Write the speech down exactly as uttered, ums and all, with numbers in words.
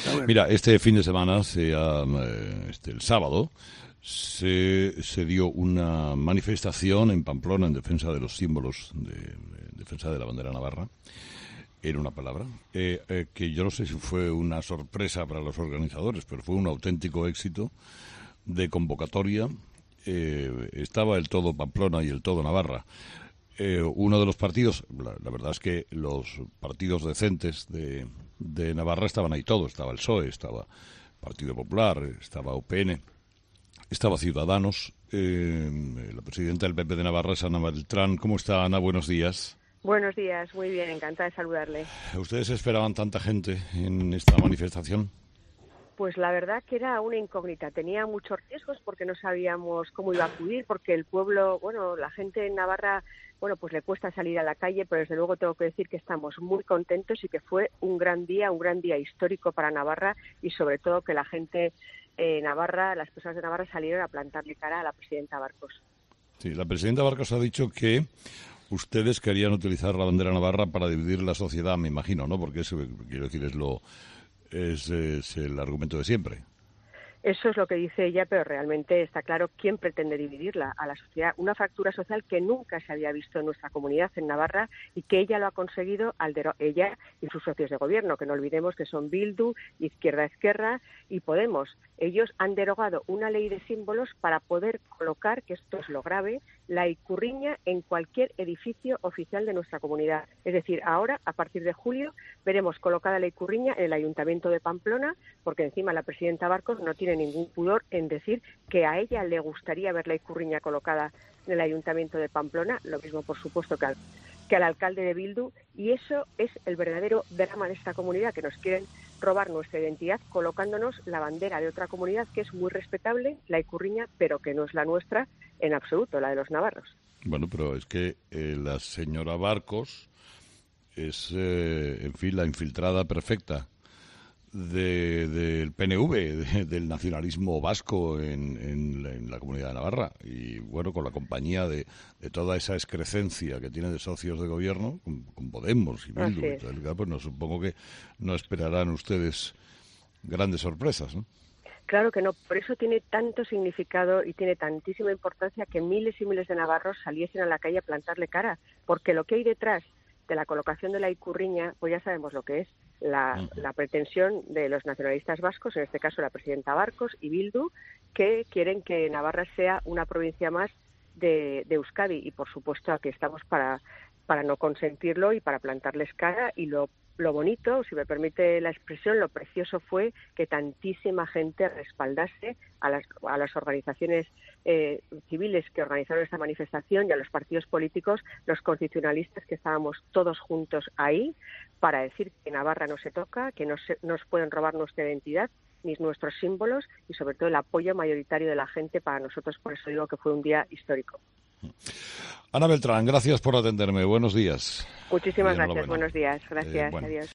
Mira, este fin de semana, sea, este, el sábado, se, se dio una manifestación en Pamplona en defensa de los símbolos, de, de defensa de la bandera navarra, en una palabra, eh, eh, que yo no sé si fue una sorpresa para los organizadores, pero fue un auténtico éxito de convocatoria. Eh, estaba el todo Pamplona y el todo Navarra. Eh, uno de los partidos, la, la verdad es que los partidos decentes de, de Navarra estaban ahí todos. Estaba el P S O E, estaba Partido Popular, estaba U P N, estaba Ciudadanos. Eh, la presidenta del P P de Navarra es Ana Beltrán. ¿Cómo está, Ana? Buenos días. Buenos días, muy bien, encantada de saludarle. ¿Ustedes esperaban tanta gente en esta manifestación? Pues la verdad que era una incógnita, tenía muchos riesgos porque no sabíamos cómo iba a acudir, porque el pueblo, bueno, la gente en Navarra, bueno, pues le cuesta salir a la calle, pero desde luego tengo que decir que estamos muy contentos y que fue un gran día, un gran día histórico para Navarra y sobre todo que la gente eh, Navarra, las personas de Navarra salieron a plantarle cara a la presidenta Barcos. Sí, la presidenta Barcos ha dicho que ustedes querían utilizar la bandera navarra para dividir la sociedad, me imagino, ¿no? Porque eso, quiero decir, es lo es, es el argumento de siempre. Eso es lo que dice ella, pero realmente está claro quién pretende dividirla a la sociedad. Una fractura social que nunca se había visto en nuestra comunidad, en Navarra, y que ella lo ha conseguido, al dero- ella y sus socios de gobierno, que no olvidemos que son Bildu, Izquierda Esquerra y Podemos. Ellos han derogado una ley de símbolos para poder colocar, que esto es lo grave, la ikurriña en cualquier edificio oficial de nuestra comunidad. Es decir, ahora, a partir de julio, veremos colocada la ikurriña en el Ayuntamiento de Pamplona, porque encima la presidenta Barcos no tiene ningún pudor en decir que a ella le gustaría ver la ikurriña colocada en el Ayuntamiento de Pamplona, lo mismo por supuesto que al, que al alcalde de Bildu, y eso es el verdadero drama de esta comunidad, que nos quieren robar nuestra identidad colocándonos la bandera de otra comunidad que es muy respetable, la ikurriña, pero que no es la nuestra en absoluto, la de los navarros. Bueno, pero es que eh, la señora Barcos es, eh, en fin, la infiltrada perfecta de, del P N V, de, del nacionalismo vasco en, en, la, en la Comunidad de Navarra. Y bueno, con la compañía de, de toda esa excrescencia que tiene de socios de gobierno, con, con Podemos y Bildu, y todo el, pues no, supongo que no esperarán ustedes grandes sorpresas, ¿no? Claro que no, por eso tiene tanto significado y tiene tantísima importancia que miles y miles de navarros saliesen a la calle a plantarle cara, porque lo que hay detrás de la colocación de la ikurriña, pues ya sabemos lo que es, la, uh-huh. la pretensión de los nacionalistas vascos, en este caso la presidenta Barcos y Bildu, que quieren que Navarra sea una provincia más de, de Euskadi, y por supuesto aquí estamos para, para no consentirlo y para plantarles cara. Y lo Lo bonito, si me permite la expresión, lo precioso fue que tantísima gente respaldase a las, a las organizaciones eh, civiles que organizaron esta manifestación y a los partidos políticos, los constitucionalistas, que estábamos todos juntos ahí para decir que Navarra no se toca, que no se, nos pueden robar nuestra identidad ni nuestros símbolos, y sobre todo el apoyo mayoritario de la gente para nosotros. Por eso digo que fue un día histórico. Ana Beltrán, gracias por atenderme. Buenos días. Muchísimas gracias. Buenos días. Gracias. Eh, bueno. Adiós.